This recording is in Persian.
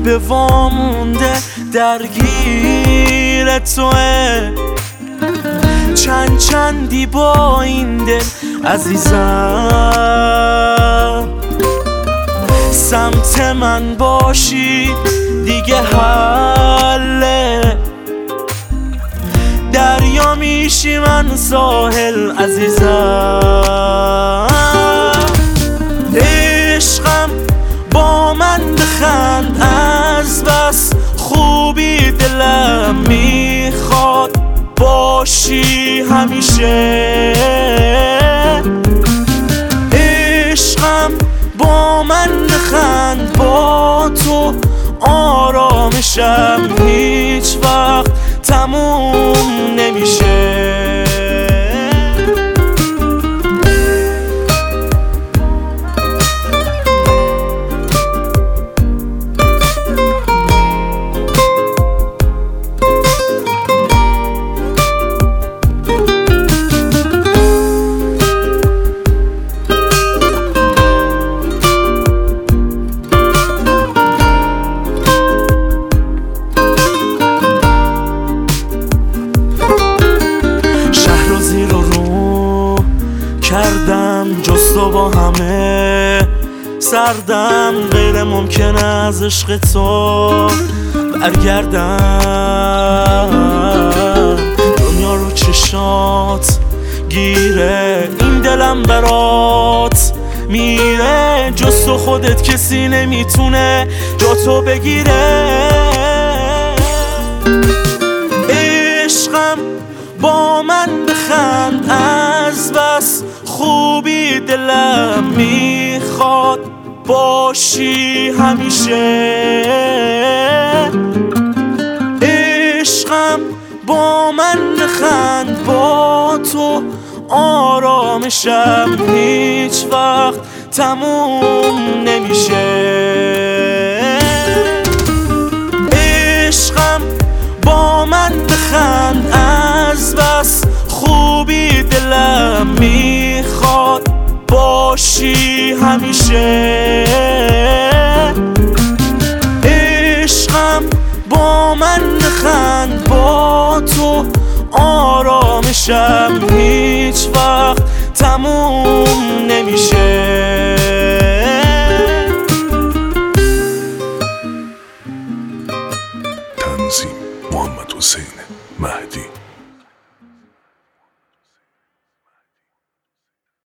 به وامونده درگیر توه. چندی با این دل عزیزم، سمت من باشی دیگه حله. دریا میشی من ساحل عزیزم. عشقم با من بخند از بس خوبی دلم میخواد باشی همیشه. عشقم با من بخند، با تو آرامشم هیچ وقت تموم نمیشه. کردم جز تو با همه سردم، غیر ممکنه از عشق تو برگردم. دنیا رو چشات گیره، این دلم برات میره. جز تو خودت کسی نمیتونه جا تو بگیره. عشقم با من بخند از بس خوبی دلم میخواد باشی همیشه. عشقم با من بخند، با تو آرامشم هیچ وقت تموم نمیشه. عشقم با من بخند از بس خوبی دلم میخواد باشی همیشه. عشقم با من بخند، با تو آرامشم هیچ وقت تموم نمیشه. تنظیم محمد حسین مهدی.